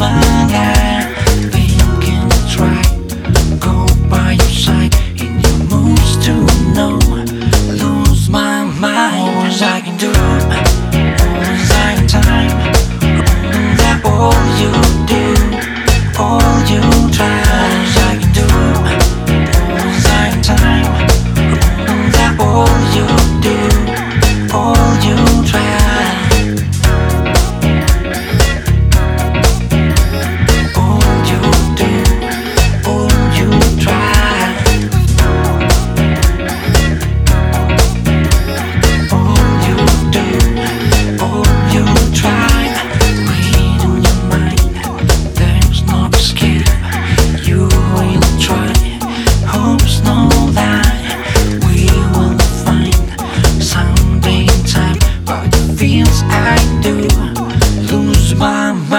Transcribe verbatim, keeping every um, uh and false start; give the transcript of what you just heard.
my life. Thinking it's right, go by your side in your moves to know. Lose my mind, all I can do, all I can time. That all you do, all you try. All I can do, all I can time. That all you do, all you try. Feels I do lose my mind.